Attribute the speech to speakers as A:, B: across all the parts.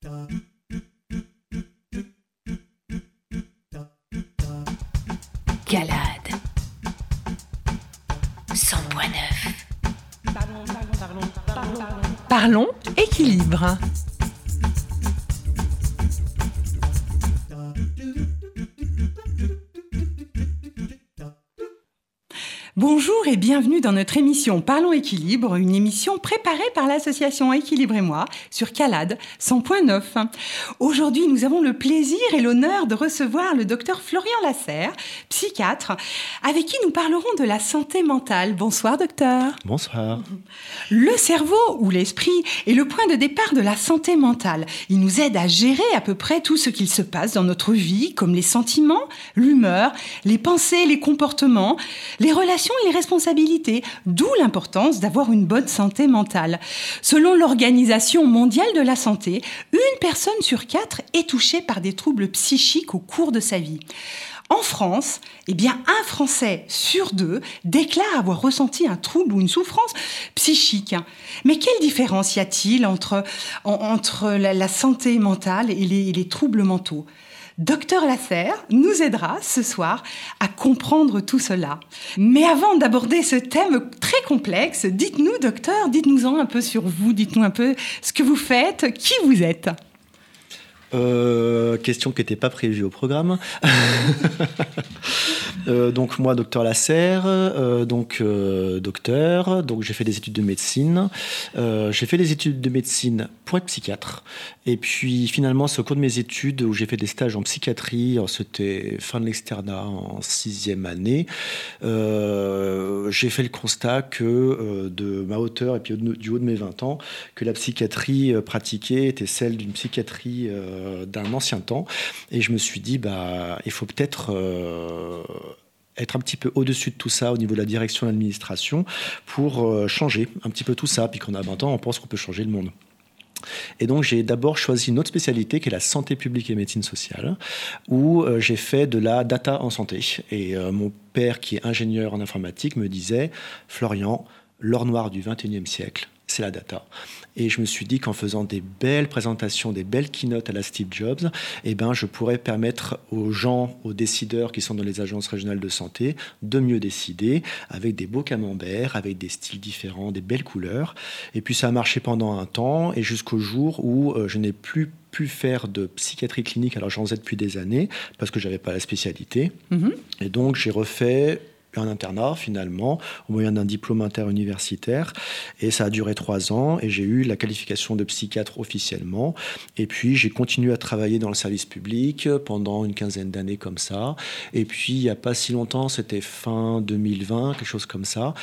A: Calade 100.9.
B: Parlons équilibre. Bonjour et bienvenue dans notre émission Parlons équilibre, une émission préparée par l'association Équilibre et moi sur Calade 100.9. Aujourd'hui, nous avons le plaisir et l'honneur de recevoir le docteur Florian Lasserre, psychiatre, avec qui nous parlerons de la santé mentale. Bonsoir docteur.
C: Bonsoir.
B: Le cerveau ou l'esprit est le point de départ de la santé mentale. Il nous aide à gérer à peu près tout ce qu'il se passe dans notre vie, comme les sentiments, l'humeur, les pensées, les comportements, les relations et les responsabilités, d'où l'importance d'avoir une bonne santé mentale. Selon l'Organisation mondiale de la santé, 1 personne sur 4 est touchée par des troubles psychiques au cours de sa vie. En France, un Français sur 2 déclare avoir ressenti un trouble ou une souffrance psychique. Mais quelle différence y a-t-il entre la santé mentale et les troubles mentaux ? Docteur Lasserre nous aidera ce soir à comprendre tout cela. Mais avant d'aborder ce thème très complexe, dites-nous, docteur, dites-nous-en un peu sur vous, dites-nous un peu ce que vous faites, qui vous êtes.
C: Question qui n'était pas prévue au programme. Donc moi, docteur Lasserre, docteur, donc j'ai fait des études de médecine. J'ai fait des études de médecine pour être psychiatre. Et puis finalement, c'est au cours de mes études où j'ai fait des stages en psychiatrie. Alors, c'était fin de l'externat en 6e année. J'ai fait le constat que de ma hauteur et puis du haut de mes 20 ans, que la psychiatrie pratiquée était celle d'une psychiatrie d'un ancien temps, et je me suis dit il faut peut-être être un petit peu au-dessus de tout ça au niveau de la direction de l'administration pour changer un petit peu tout ça. Puis qu'on a 20 ans, on pense qu'on peut changer le monde. Et donc j'ai d'abord choisi une autre spécialité qui est la santé publique et médecine sociale, où j'ai fait de la data en santé. Et mon père, qui est ingénieur en informatique, me disait « Florian, l'or noir du 21e siècle, c'est la data ». Et je me suis dit qu'en faisant des belles présentations, des belles keynotes à la Steve Jobs, je pourrais permettre aux gens, aux décideurs qui sont dans les agences régionales de santé, de mieux décider avec des beaux camemberts, avec des styles différents, des belles couleurs. Et puis ça a marché pendant un temps, et jusqu'au jour où je n'ai plus pu faire de psychiatrie clinique. Alors j'en faisais depuis des années, parce que je n'avais pas la spécialité. Et donc j'ai refait un internat finalement au moyen d'un diplôme interuniversitaire, et ça a duré 3 ans, et j'ai eu la qualification de psychiatre officiellement. Et puis j'ai continué à travailler dans le service public pendant une 15aine d'années comme ça. Et puis il n'y a pas si longtemps, c'était fin 2020, quelque chose comme ça,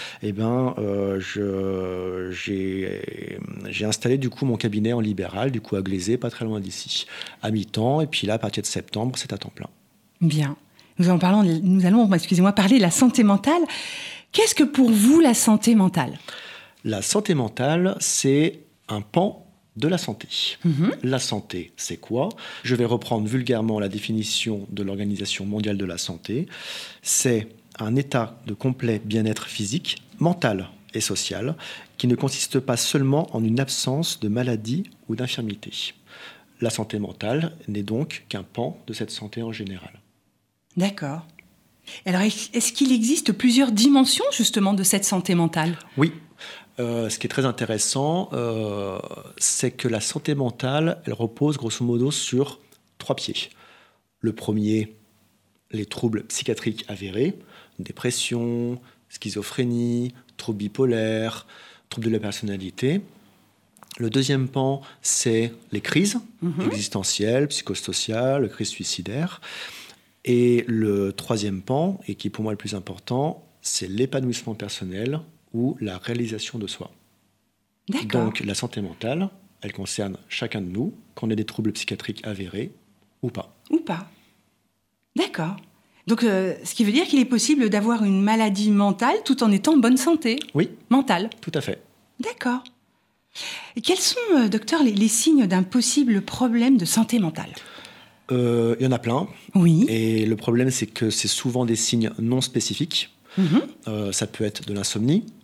C: j'ai installé du coup mon cabinet en libéral, du coup à Glaisé, pas très loin d'ici, à mi-temps. Et puis là, à partir de septembre, c'est à temps plein.
B: Bien. Nous allons parler de la santé mentale. Qu'est-ce que pour vous la santé mentale ?
C: La santé mentale, c'est un pan de la santé. La santé, c'est quoi ? Je vais reprendre vulgairement la définition de l'Organisation mondiale de la santé. C'est un état de complet bien-être physique, mental et social, qui ne consiste pas seulement en une absence de maladie ou d'infirmité. La santé mentale n'est donc qu'un pan de cette santé en général.
B: D'accord. Alors, est-ce qu'il existe plusieurs dimensions, justement, de cette santé mentale ?
C: Oui. Ce qui est très intéressant, c'est que la santé mentale, elle repose grosso modo sur 3 pieds. Le premier, les troubles psychiatriques avérés, dépression, schizophrénie, troubles bipolaires, troubles de la personnalité. Le deuxième pan, c'est les crises existentielles, psychosociales, crises suicidaires. Et le troisième pan, et qui est pour moi le plus important, c'est l'épanouissement personnel ou la réalisation de soi.
B: D'accord.
C: Donc la santé mentale, elle concerne chacun de nous, qu'on ait des troubles psychiatriques avérés ou pas.
B: Ou pas. D'accord. Donc ce qui veut dire qu'il est possible d'avoir une maladie mentale tout en étant en bonne santé.
C: Oui.
B: Mentale.
C: Tout à fait.
B: D'accord. Et quels sont, docteur, les signes d'un possible problème de santé mentale ?
C: Il y en a plein.
B: Oui.
C: Et le problème, c'est que c'est souvent des signes non spécifiques. Ça peut être de l'insomnie,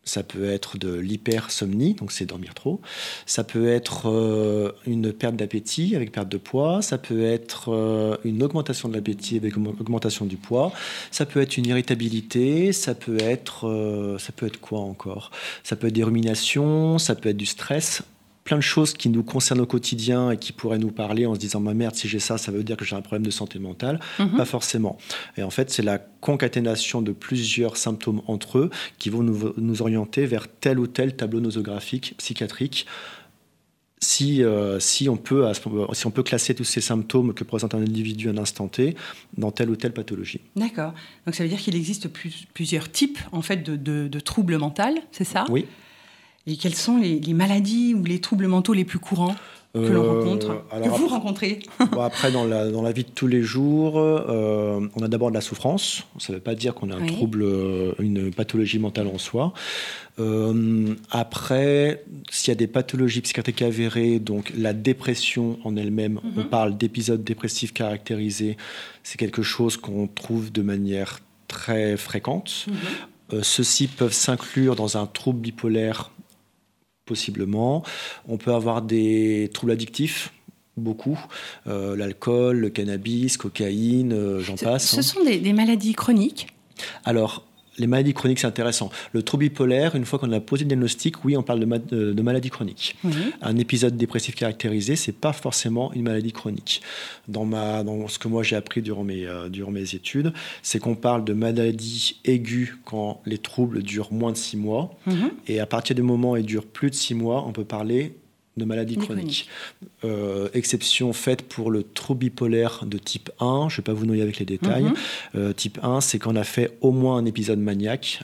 C: Ça peut être de l'hypersomnie, donc c'est dormir trop. Ça peut être une perte d'appétit avec perte de poids. Ça peut être une augmentation de l'appétit avec augmentation du poids. Ça peut être une irritabilité. Ça peut être quoi encore? Ça peut être des ruminations. Ça peut être du stress. Plein de choses qui nous concernent au quotidien et qui pourraient nous parler en se disant « ma merde, si j'ai ça, ça veut dire que j'ai un problème de santé mentale ». Pas forcément. Et en fait, c'est la concaténation de plusieurs symptômes entre eux qui vont nous orienter vers tel ou tel tableau nosographique, psychiatrique. Si on peut classer tous ces symptômes que présente un individu à un instant T dans telle ou telle pathologie.
B: D'accord. Donc ça veut dire qu'il existe plusieurs types en fait, de troubles mentaux, c'est ça ?
C: Oui.
B: Et quelles sont les maladies ou les troubles mentaux les plus courants que l'on rencontre, que vous rencontrez?
C: Après, dans la vie de tous les jours, on a d'abord de la souffrance. Ça ne veut pas dire qu'on a un trouble, une pathologie mentale en soi. Après, s'il y a des pathologies psychiatriques avérées, donc la dépression en elle-même, on parle d'épisodes dépressifs caractérisés, c'est quelque chose qu'on trouve de manière très fréquente. Ceux-ci peuvent s'inclure dans un trouble bipolaire, possiblement. On peut avoir des troubles addictifs, beaucoup. L'alcool, le cannabis, cocaïne, j'en passe.
B: Ce sont des maladies chroniques?
C: Alors, les maladies chroniques, c'est intéressant. Le trouble bipolaire, une fois qu'on a posé le diagnostic, oui, on parle de maladie chronique. Un épisode dépressif caractérisé, c'est pas forcément une maladie chronique. Dans ce que moi j'ai appris durant mes études, c'est qu'on parle de maladie aiguë quand les troubles durent moins de 6 mois. Et à partir du moment où ils durent plus de 6 mois, on peut parler de maladies chroniques. Exception faite pour le trouble bipolaire de type 1, je ne vais pas vous noyer avec les détails. Type 1, c'est qu'on a fait au moins un épisode maniaque.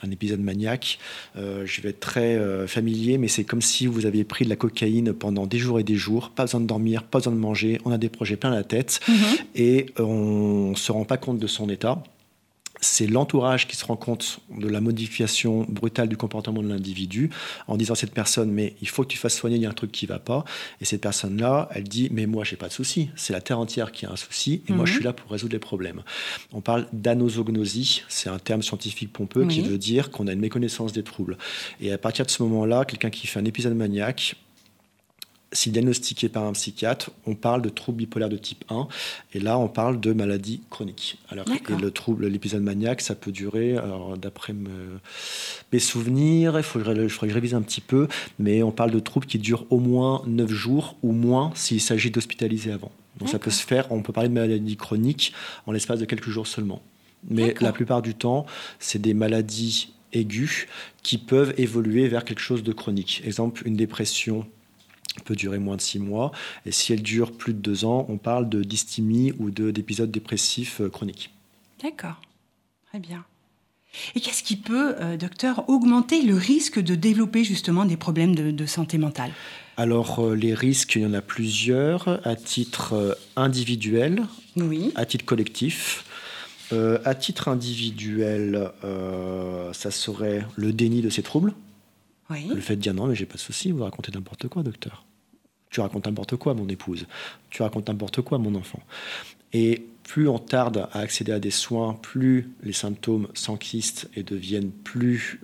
C: Je vais être très familier, mais c'est comme si vous aviez pris de la cocaïne pendant des jours et des jours, pas besoin de dormir, pas besoin de manger, on a des projets plein la tête, et on ne se rend pas compte de son état. C'est l'entourage qui se rend compte de la modification brutale du comportement de l'individu en disant à cette personne « mais il faut que tu fasses soigner, il y a un truc qui ne va pas ». Et cette personne-là, elle dit « mais moi, je n'ai pas de souci, c'est la Terre entière qui a un souci et moi, je suis là pour résoudre les problèmes ». On parle d'anosognosie, c'est un terme scientifique pompeux qui veut dire qu'on a une méconnaissance des troubles. Et à partir de ce moment-là, quelqu'un qui fait un épisode maniaque, si diagnostiqué par un psychiatre, on parle de trouble bipolaire de type 1. Et là, on parle de maladie chronique. Alors, et l'épisode maniaque, ça peut durer, alors, d'après mes souvenirs, il faudrait que je révise un petit peu, mais on parle de troubles qui durent au moins 9 jours ou moins s'il s'agit d'hospitaliser avant. Donc ça peut se faire, on peut parler de maladie chronique en l'espace de quelques jours seulement. Mais la plupart du temps, c'est des maladies aiguës qui peuvent évoluer vers quelque chose de chronique. Exemple, une dépression peut durer moins de 6 mois. Et si elle dure plus de 2 ans, on parle de dysthymie ou d'épisodes dépressifs chroniques.
B: D'accord. Très bien. Et qu'est-ce qui peut, docteur, augmenter le risque de développer justement des problèmes de santé mentale?
C: Alors, les risques, il y en a plusieurs, à titre individuel, à titre collectif. À titre individuel, ça serait le déni de ces troubles. Le fait de dire non, mais j'ai pas de souci, vous racontez n'importe quoi, docteur. Tu racontes n'importe quoi, mon épouse. Tu racontes n'importe quoi, mon enfant. Et plus on tarde à accéder à des soins, plus les symptômes s'enquistent et deviennent plus,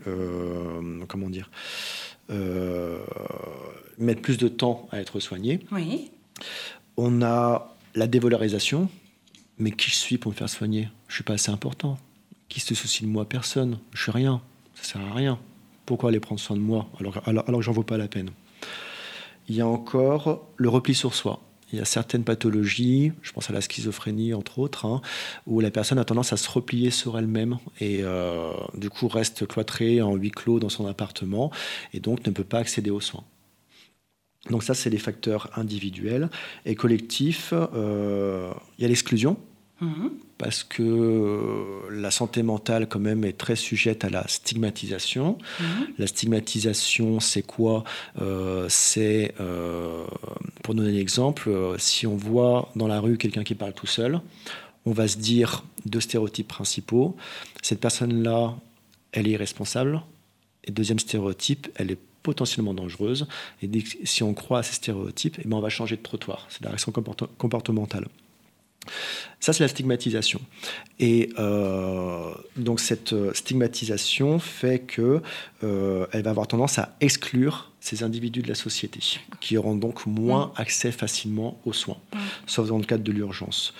C: mettent plus de temps à être soignés. On a la dévalorisation. Mais qui je suis pour me faire soigner? Je suis pas assez important. Qui se soucie de moi? Personne. Je suis rien. Ça sert à rien. Pourquoi aller prendre soin de moi alors que j'en vaux pas la peine? Il y a encore le repli sur soi. Il y a certaines pathologies, je pense à la schizophrénie entre autres, où la personne a tendance à se replier sur elle-même et du coup reste cloîtrée en huis clos dans son appartement et donc ne peut pas accéder aux soins. Donc ça, c'est les facteurs individuels. Et collectifs, il y a l'exclusion. Parce que la santé mentale, quand même, est très sujette à la stigmatisation. La stigmatisation, c'est quoi? C'est, pour donner un exemple, si on voit dans la rue quelqu'un qui parle tout seul, on va se dire 2 stéréotypes principaux. Cette personne-là, elle est irresponsable. Et deuxième stéréotype, elle est potentiellement dangereuse. Et si on croit à ces stéréotypes, on va changer de trottoir. C'est la réaction comportementale. Ça, c'est la stigmatisation. Et donc, cette stigmatisation fait qu'elle va avoir tendance à exclure ces individus de la société, qui auront donc moins accès facilement aux soins, sauf dans le cadre de l'urgence.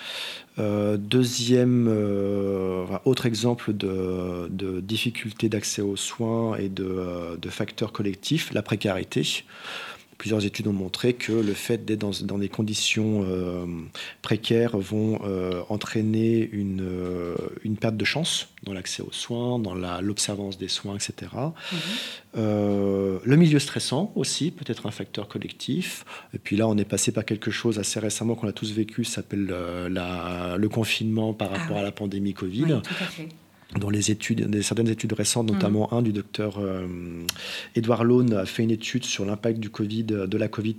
C: Autre exemple de difficulté d'accès aux soins et de facteurs collectifs, la précarité. Plusieurs études ont montré que le fait d'être dans des conditions précaires vont entraîner une perte de chance dans l'accès aux soins, dans l'observance des soins, etc. Le milieu stressant aussi peut être un facteur collectif. Et puis là, on est passé par quelque chose assez récemment qu'on a tous vécu, ça s'appelle le confinement par rapport à la pandémie Covid.
B: Oui, tout à fait.
C: Dans certaines études récentes, notamment un du docteur Édouard Laune a fait une étude sur l'impact de la Covid,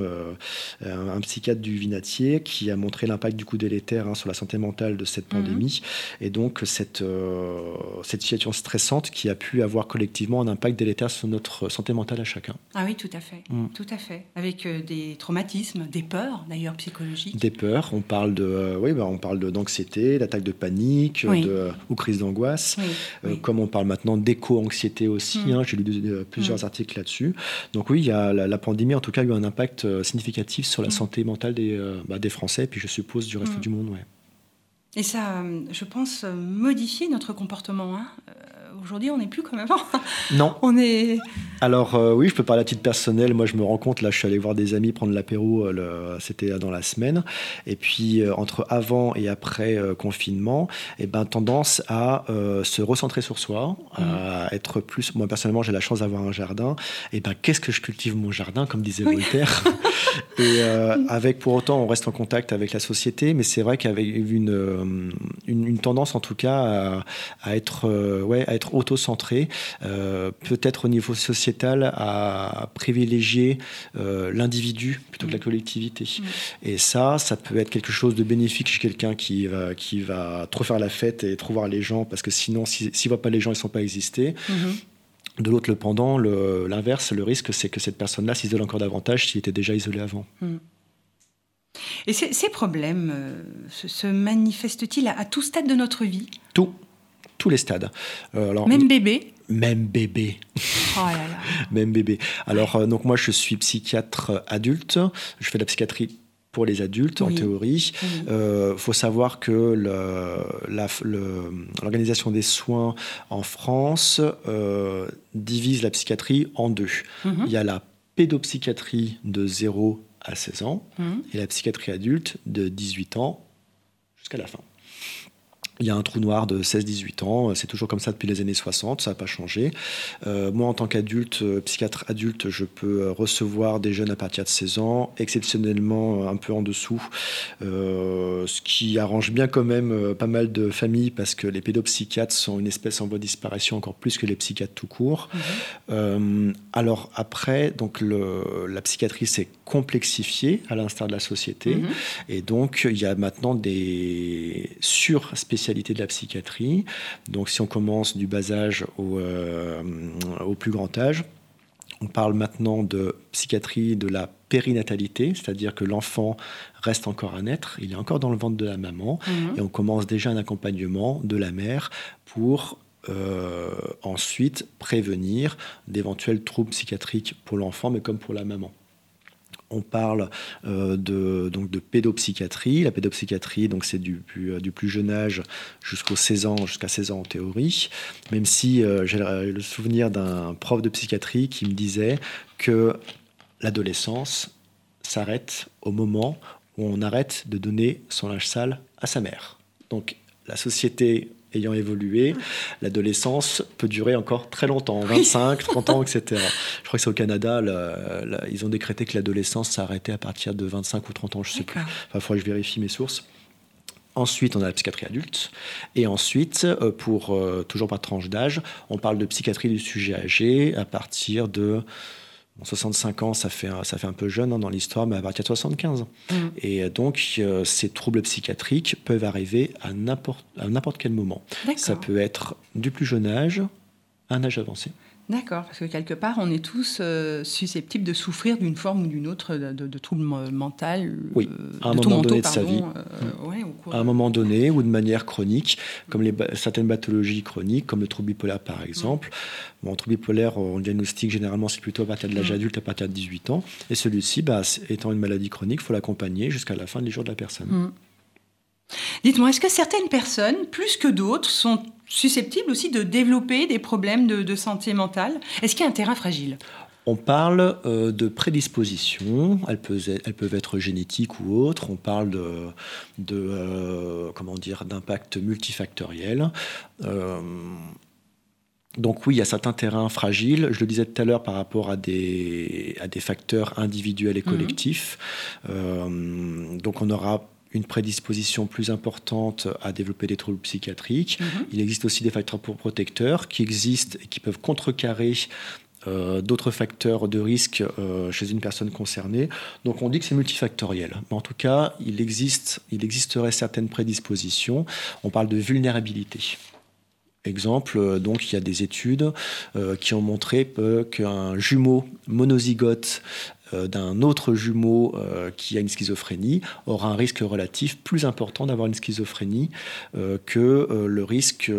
C: un psychiatre du Vinatier, qui a montré l'impact du coup délétère sur la santé mentale de cette pandémie, et donc cette situation stressante qui a pu avoir collectivement un impact délétère sur notre santé mentale à chacun.
B: Ah oui, tout à fait, tout à fait. Avec des traumatismes, des peurs d'ailleurs psychologiques. Des
C: peurs, on parle d'anxiété, d'attaque de panique, ou crise d'angoisse. Comme on parle maintenant d'éco-anxiété aussi, j'ai lu plusieurs articles là-dessus. Donc oui, la pandémie en tout cas a eu un impact significatif sur la santé mentale des Français, et puis je suppose du reste du monde. Ouais.
B: Et ça, je pense, modifie notre comportement. Aujourd'hui, on n'est plus comme avant.
C: Non.
B: On est...
C: Alors oui, je peux parler à titre personnel. Moi, je me rends compte, là, je suis allé voir des amis prendre l'apéro, c'était dans la semaine. Et puis, entre avant et après confinement, tendance à se recentrer sur soi, à être plus... Moi, personnellement, j'ai la chance d'avoir un jardin. Et qu'est-ce que je cultive mon jardin, comme disait Voltaire. Et avec, pour autant, on reste en contact avec la société, mais c'est vrai qu'avec une tendance, en tout cas, à être auto-centré, peut-être au niveau sociétal, à privilégier l'individu plutôt que la collectivité. Et ça peut être quelque chose de bénéfique chez quelqu'un qui va trop faire la fête et trop voir les gens, parce que sinon, s'il ne voit pas les gens, ils ne sont pas existés. De l'autre, le pendant, l'inverse, le risque, c'est que cette personne-là s'isole encore davantage s'il était déjà isolé avant.
B: Et ces problèmes se manifestent-ils à tout stade de notre vie ?
C: Tous les stades.
B: Même bébé ?
C: Même bébé.
B: Oh là là.
C: Même bébé. Alors, donc moi, je suis psychiatre adulte. Je fais de la psychiatrie pour les adultes, en théorie. Faut savoir que l'organisation des soins en France divise la psychiatrie en deux. Il y a la pédopsychiatrie de 0 à 16 ans et la psychiatrie adulte de 18 ans jusqu'à la fin. Il y a un trou noir de 16-18 ans, c'est toujours comme ça depuis les années 60, ça n'a pas changé. Moi, en tant qu'adulte, psychiatre adulte, je peux recevoir des jeunes à partir de 16 ans, exceptionnellement un peu en dessous, ce qui arrange bien quand même pas mal de familles, parce que les pédopsychiatres sont une espèce en voie de disparition, encore plus que les psychiatres tout court. Alors après, donc la psychiatrie s'est complexifiée à l'instar de la société, et donc il y a maintenant des sur-spécialités de la psychiatrie. Donc si on commence du bas âge au plus grand âge, on parle maintenant de psychiatrie de la périnatalité, c'est-à-dire que l'enfant reste encore à naître, il est encore dans le ventre de la maman, et on commence déjà un accompagnement de la mère pour ensuite prévenir d'éventuels troubles psychiatriques pour l'enfant, mais comme pour la maman. On parle de pédopsychiatrie. La pédopsychiatrie, donc, c'est du plus jeune âge jusqu'à 16 ans en théorie. Même si j'ai le souvenir d'un prof de psychiatrie qui me disait que l'adolescence s'arrête au moment où on arrête de donner son linge sale à sa mère. Donc la société ayant évolué, l'adolescence peut durer encore très longtemps, 25, 30 ans, etc. Je crois que c'est au Canada, ils ont décrété que l'adolescence s'arrêtait à partir de 25 ou 30 ans, je ne sais plus. Enfin, il faudrait que je vérifie mes sources. Ensuite, on a la psychiatrie adulte. Et ensuite, toujours par tranche d'âge, on parle de psychiatrie du sujet âgé à partir de... 65 ans, ça fait un peu jeune dans l'histoire, mais à partir de 75. Et donc, ces troubles psychiatriques peuvent arriver à n'importe quel moment. D'accord. Ça peut être du plus jeune âge à un âge avancé.
B: D'accord, parce que quelque part, on est tous susceptibles de souffrir d'une forme ou d'une autre de trouble mental.
C: Oui, à un moment donné de sa vie. À un moment donné, ou de manière chronique, comme certaines pathologies chroniques, comme le trouble bipolaire par exemple. Bon, trouble bipolaire, on diagnostique généralement, c'est plutôt à partir de l'âge adulte, à partir de 18 ans. Et celui-ci, étant une maladie chronique, il faut l'accompagner jusqu'à la fin des jours de la personne.
B: Dites-moi, est-ce que certaines personnes, plus que d'autres, sont susceptibles aussi de développer des problèmes de santé mentale ? Est-ce qu'il y a un terrain fragile ?
C: On parle de prédisposition, elles peuvent être génétiques ou autres. On parle d'impact multifactoriel. Donc oui, il y a certains terrains fragiles. Je le disais tout à l'heure par rapport à des facteurs individuels et collectifs. Donc on aura une prédisposition plus importante à développer des troubles psychiatriques. Il existe aussi des facteurs protecteurs qui existent et qui peuvent contrecarrer d'autres facteurs de risque chez une personne concernée. Donc on dit que c'est multifactoriel. Mais en tout cas, il existerait certaines prédispositions. On parle de vulnérabilité. Exemple, donc il y a des études qui ont montré qu'un jumeau monozygote d'un autre jumeau qui a une schizophrénie aura un risque relatif plus important d'avoir une schizophrénie que le risque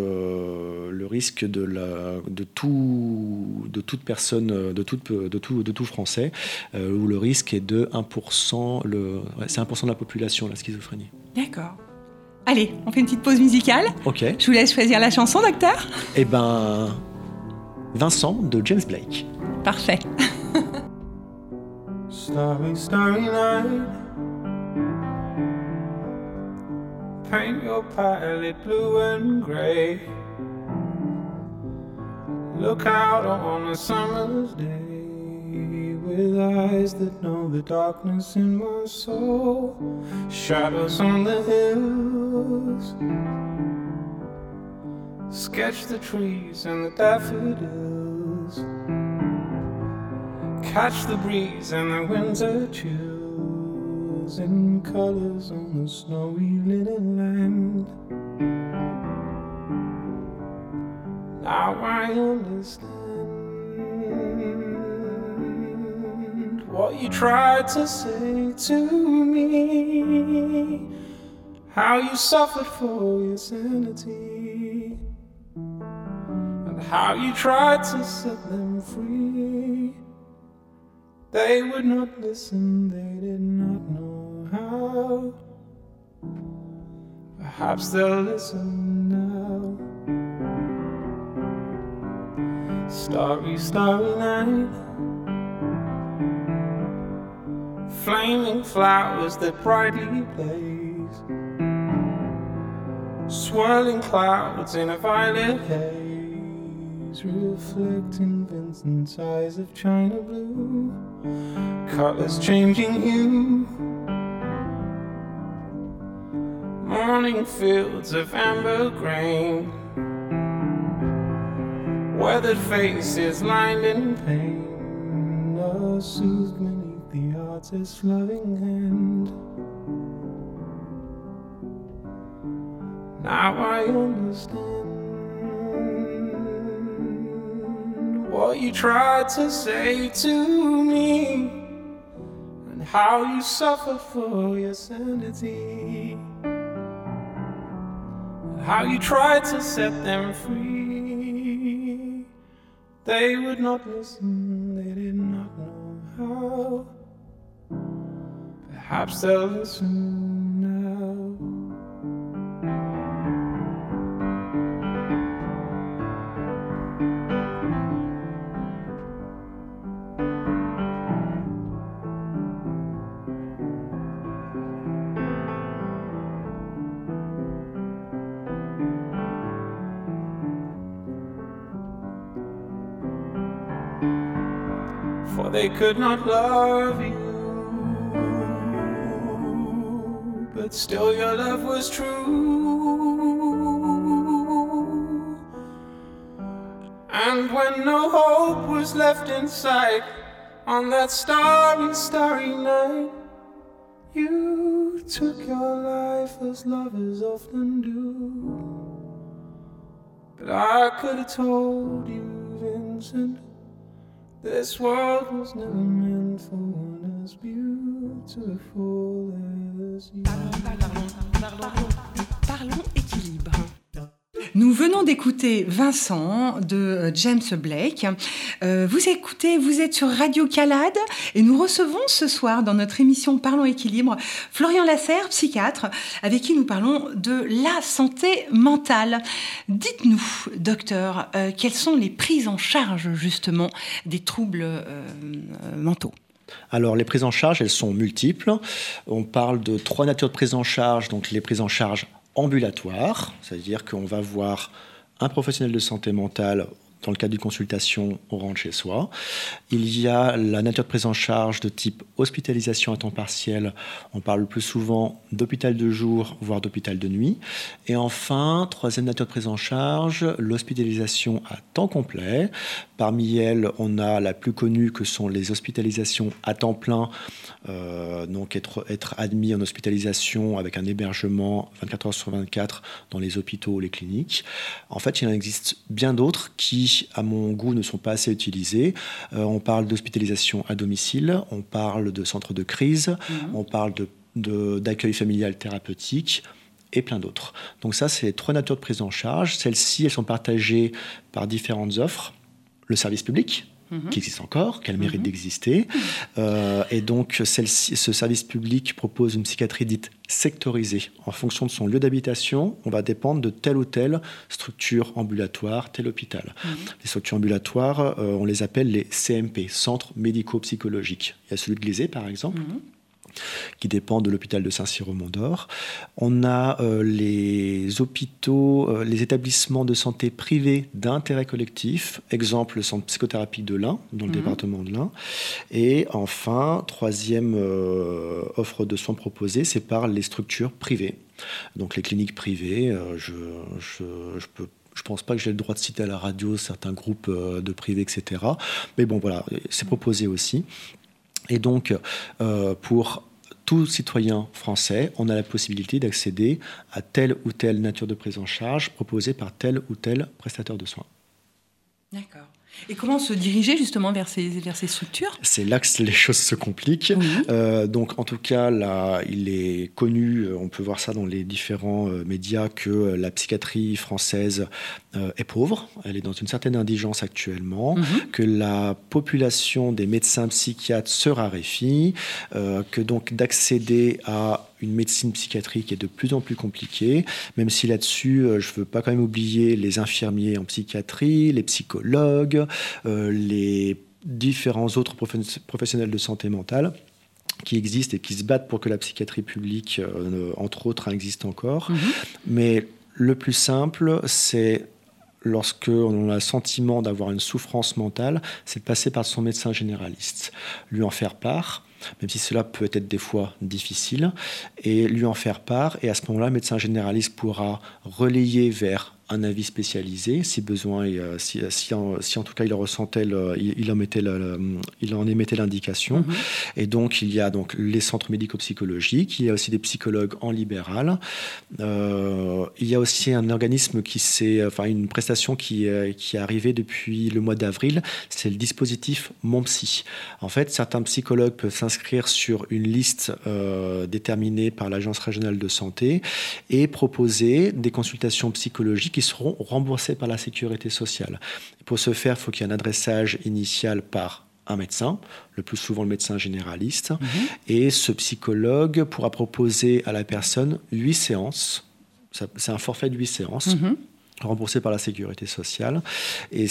C: de toute personne, de tout Français, où le risque est de 1%, c'est 1% de la population, la schizophrénie.
B: D'accord. Allez, on fait une petite pause musicale.
C: Ok.
B: Je vous laisse choisir la chanson, docteur.
C: Eh ben, Vincent de James Blake.
B: Parfait.
D: Starry, starry night. Paint your palette blue and grey. Look out on a summer's day with eyes that know the darkness in my soul. Shadows on the hills. Sketch the trees and the daffodils. Catch the breeze and the winter chills in colors on the snowy linen land. Now I understand what you tried to say to me, how you suffered for your sanity, and how you tried to set them free. They would not listen, they did not know how. Perhaps they'll listen now. Starry, starry night. Flaming flowers that brightly blaze. Swirling clouds in a violet haze, reflecting Vincent's eyes of china blue. Colors changing hue. Morning fields of amber grain. Weathered faces lined in pain are soothed beneath the artist's loving hand. Now I understand what you tried to say to me, and how you suffered for your sanity, and how you tried to set them free. They would not listen, they did not know how. Perhaps they'll listen now. For they could not love you, but still your love was true. And when no hope was left in sight, on that starry, starry night, you took your life as lovers often do. But I could have told you, Vince, mentioned. This world was never meant for one as beautiful as you.
B: Parlons équilibre. Nous venons d'écouter Vincent de James Blake. Vous êtes sur Radio Calade et nous recevons ce soir dans notre émission Parlons équilibre Florian Lasserre, psychiatre, avec qui nous parlons de la santé mentale. Dites-nous, docteur, quelles sont les prises en charge justement des troubles mentaux ?
C: Alors, les prises en charge, elles sont multiples. On parle de 3 natures de prise en charge, donc les prises en charge ambulatoire, c'est-à-dire qu'on va voir un professionnel de santé mentale dans le cadre d'une consultation, on rentre chez soi. Il y a la nature de prise en charge de type hospitalisation à temps partiel. On parle le plus souvent d'hôpital de jour, voire d'hôpital de nuit. Et enfin, 3e nature de prise en charge, l'hospitalisation à temps complet. Parmi elles, on a la plus connue que sont les hospitalisations à temps plein, donc être admis en hospitalisation avec un hébergement 24 heures sur 24 dans les hôpitaux ou les cliniques. En fait, il en existe bien d'autres qui, à mon goût, ne sont pas assez utilisés. On parle d'hospitalisation à domicile, on parle de centres de crise, on parle d'accueil familial thérapeutique et plein d'autres. Donc ça, c'est les 3 natures de prise en charge. Celles-ci, elles sont partagées par différentes offres. Le service public, qui existe encore, qui a le mérite d'exister. Et donc, ce service public propose une psychiatrie dite sectorisée. En fonction de son lieu d'habitation, on va dépendre de telle ou telle structure ambulatoire, tel hôpital. Les structures ambulatoires, on les appelle les CMP, centres médico-psychologiques. Il y a celui de Glazé, par exemple, qui dépend de l'hôpital de Saint-Cyr-au-Mont-d'Or. On a les hôpitaux, les établissements de santé privés d'intérêt collectif, exemple le centre psychothérapique de l'Ain, dans le département de l'Ain. Et enfin, 3e offre de soins proposée, c'est par les structures privées. Donc les cliniques privées, je pense pas que j'ai le droit de citer à la radio certains groupes de privés, etc. Mais bon, voilà, c'est proposé aussi. Et donc, pour tout citoyen français, on a la possibilité d'accéder à telle ou telle nature de prise en charge proposée par tel ou tel prestataire de soins.
B: D'accord. Et comment se diriger justement vers ces structures ?
C: C'est là que les choses se compliquent. Donc, en tout cas, là, il est connu, on peut voir ça dans les différents médias, que la psychiatrie française est pauvre. Elle est dans une certaine indigence actuellement, que la population des médecins psychiatres se raréfie, que donc d'accéder à une médecine psychiatrique est de plus en plus compliquée, même si là-dessus, je ne veux pas quand même oublier les infirmiers en psychiatrie, les psychologues, les différents autres professionnels de santé mentale qui existent et qui se battent pour que la psychiatrie publique, entre autres, existe encore. Mais le plus simple, c'est lorsque on a le sentiment d'avoir une souffrance mentale, c'est de passer par son médecin généraliste, lui en faire part, même si cela peut être des fois difficile, et lui en faire part. Et à ce moment-là, le médecin généraliste pourra relayer vers un avis spécialisé, si besoin, si en tout cas il ressentait, il en émettait l'indication. Et donc il y a donc les centres médico-psychologiques, il y a aussi des psychologues en libéral. Il y a aussi un organisme une prestation qui est arrivée depuis le mois d'avril, c'est le dispositif Mon Psy. En fait, certains psychologues peuvent s'inscrire sur une liste déterminée par l'Agence régionale de santé et proposer des consultations psychologiques qui seront remboursées par la sécurité sociale. Pour ce faire, il faut qu'il y ait un adressage initial par un médecin, le plus souvent le médecin généraliste, et ce psychologue pourra proposer à la personne 8 séances. C'est un forfait de 8 séances. Remboursé par la sécurité sociale. Et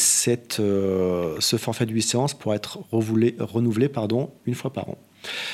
C: ce forfait de 8 séances pourra être renouvelé une fois par an.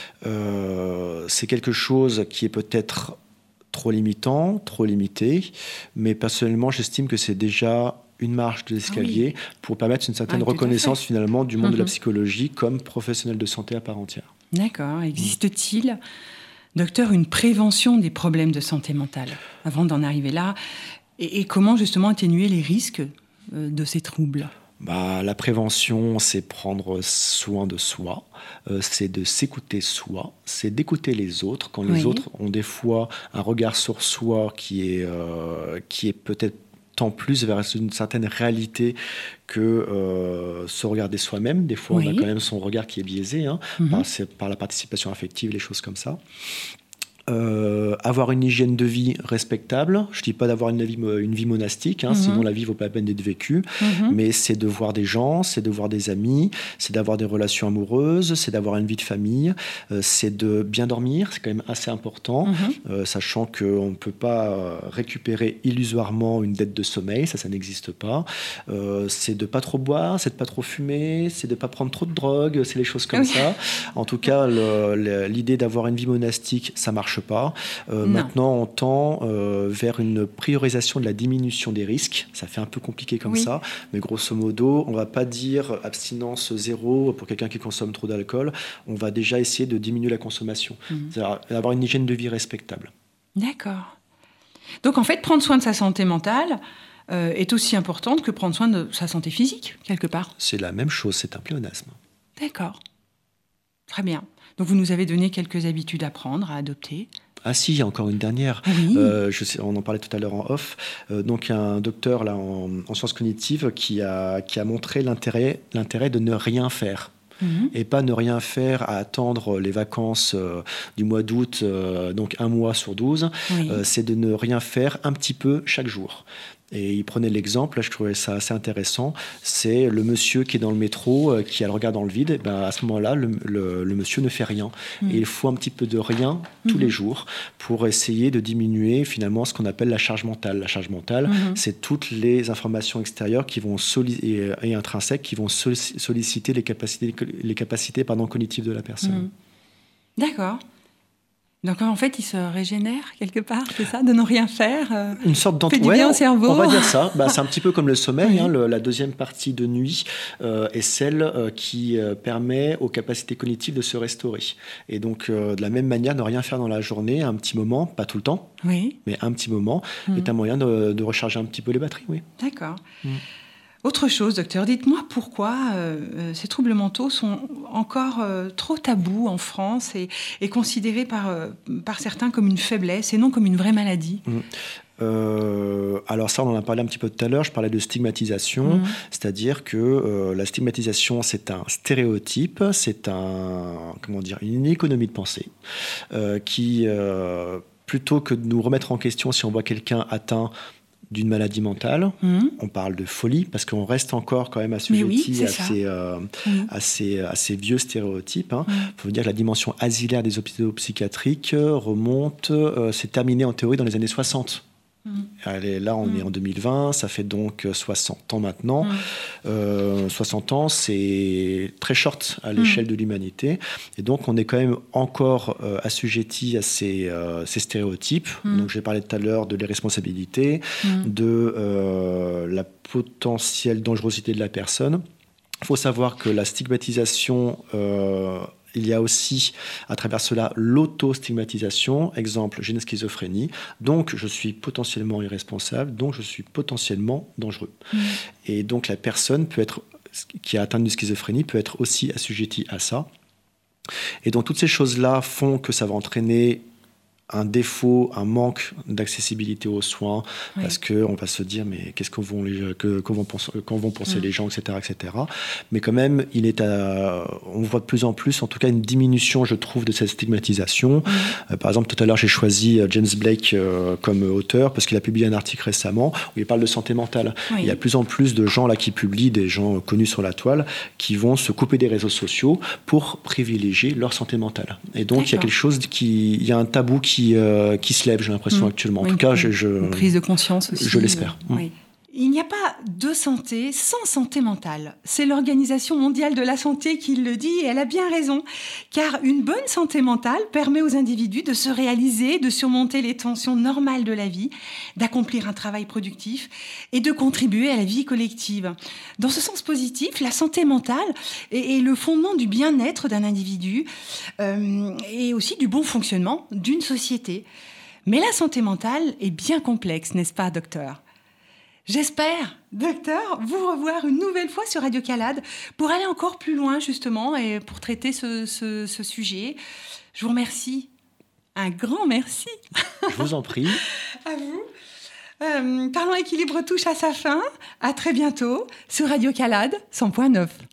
C: C'est quelque chose qui est peut-être trop limitant, trop limité, mais personnellement, j'estime que c'est déjà une marche de l'escalier pour permettre une certaine reconnaissance finalement du monde de la psychologie comme professionnel de santé à part entière.
B: D'accord. Existe-t-il, docteur, une prévention des problèmes de santé mentale avant d'en arriver là ? Et comment justement atténuer les risques de ces troubles ?
C: La prévention, c'est prendre soin de soi, c'est de s'écouter soi, c'est d'écouter les autres. Quand les autres ont des fois un regard sur soi qui est peut-être tend plus vers une certaine réalité que se regarder soi-même. Des fois, on a quand même son regard qui est biaisé par la participation affective, les choses comme ça. Avoir une hygiène de vie respectable. Je ne dis pas d'avoir une vie monastique, sinon la vie ne vaut pas la peine d'être vécue, mais c'est de voir des gens, c'est de voir des amis, c'est d'avoir des relations amoureuses, c'est d'avoir une vie de famille, c'est de bien dormir, c'est quand même assez important, sachant qu'on ne peut pas récupérer illusoirement une dette de sommeil, ça n'existe pas. C'est de ne pas trop boire, c'est de ne pas trop fumer, c'est de ne pas prendre trop de drogue, c'est les choses comme ça. En tout cas, l'idée d'avoir une vie monastique, ça marche pas. Maintenant, on tend vers une priorisation de la diminution des risques. Ça fait un peu compliqué comme ça, mais grosso modo, on va pas dire abstinence zéro pour quelqu'un qui consomme trop d'alcool. On va déjà essayer de diminuer la consommation. C'est-à-dire avoir une hygiène de vie respectable.
B: D'accord. Donc en fait, prendre soin de sa santé mentale est aussi importante que prendre soin de sa santé physique, quelque part.
C: C'est la même chose, c'est un pléonasme.
B: D'accord. Très bien. Donc vous nous avez donné quelques habitudes à prendre, à adopter.
C: Ah si, il y a encore une dernière.
B: Oui.
C: On en parlait tout à l'heure en off. Donc un docteur là, en sciences cognitives qui a montré l'intérêt de ne rien faire. Et pas ne rien faire à attendre les vacances du mois d'août, donc 1 mois sur 12. C'est de ne rien faire un petit peu chaque jour. Et il prenait l'exemple, là, je trouvais ça assez intéressant, c'est le monsieur qui est dans le métro, qui a le regard dans le vide. Et ben, à ce moment-là, le monsieur ne fait rien. Et il faut un petit peu de rien tous les jours pour essayer de diminuer finalement ce qu'on appelle la charge mentale. La charge mentale, c'est toutes les informations extérieures qui vont et intrinsèques qui vont solliciter les capacités cognitives de la personne.
B: D'accord. Donc en fait, il se régénère quelque part, c'est ça, de ne rien faire.
C: Une sorte
B: fait du bien au cerveau.
C: On va dire ça. C'est un petit peu comme le sommeil. La deuxième partie de nuit est celle qui permet aux capacités cognitives de se restaurer. Et donc de la même manière, ne rien faire dans la journée, un petit moment, pas tout le temps, mais un petit moment, est un moyen de recharger un petit peu les batteries. Oui.
B: D'accord. Autre chose, docteur, dites-moi pourquoi ces troubles mentaux sont encore trop tabous en France et considérés par certains comme une faiblesse et non comme une vraie maladie.
C: Alors ça, on en a parlé un petit peu tout à l'heure, je parlais de stigmatisation, c'est-à-dire que la stigmatisation, c'est un stéréotype, c'est une économie de pensée qui, plutôt que de nous remettre en question si on voit quelqu'un atteint d'une maladie mentale, on parle de folie, parce qu'on reste encore quand même assujetti à ces vieux stéréotypes. Il faut dire que la dimension asilaire des hôpitaux psychiatriques remonte, c'est terminé en théorie dans les années 60. Là, on est en 2020, ça fait donc 60 ans maintenant. 60 ans, c'est très short à l'échelle de l'humanité. Et donc, on est quand même encore assujetti à ces stéréotypes. Donc, j'ai parlé tout à l'heure de l'irresponsabilité, de la potentielle dangerosité de la personne. Il faut savoir que la stigmatisation... il y a aussi, à travers cela, l'auto-stigmatisation. Exemple, j'ai une schizophrénie, donc je suis potentiellement irresponsable, donc je suis potentiellement dangereux. Et donc la personne qui a atteint d'une schizophrénie peut être aussi assujettie à ça. Et donc toutes ces choses-là font que ça va entraîner un défaut, un manque d'accessibilité aux soins, parce qu'on va se dire, mais qu'est-ce qu'on vont penser les gens, etc., etc. Mais quand même, on voit de plus en plus, en tout cas, une diminution, je trouve, de cette stigmatisation. Par exemple, tout à l'heure, j'ai choisi James Blake comme auteur, parce qu'il a publié un article récemment où il parle de santé mentale. Il y a de plus en plus de gens là qui publient, des gens connus sur la toile, qui vont se couper des réseaux sociaux pour privilégier leur santé mentale. Et donc, il y a quelque chose il y a un tabou qui se lève, j'ai l'impression, actuellement. En tout cas, une
B: prise de conscience aussi.
C: Je l'espère.
B: Il n'y a pas de santé sans santé mentale. C'est l'Organisation mondiale de la santé qui le dit et elle a bien raison. Car une bonne santé mentale permet aux individus de se réaliser, de surmonter les tensions normales de la vie, d'accomplir un travail productif et de contribuer à la vie collective. Dans ce sens positif, la santé mentale est le fondement du bien-être d'un individu et aussi du bon fonctionnement d'une société. Mais la santé mentale est bien complexe, n'est-ce pas, docteur ? J'espère, docteur, vous revoir une nouvelle fois sur Radio Calade pour aller encore plus loin, justement, et pour traiter ce sujet. Je vous remercie. Un grand merci.
C: Je vous en prie.
B: À vous. Parlons équilibre touche à sa fin. À très bientôt sur Radio Calade 100.9.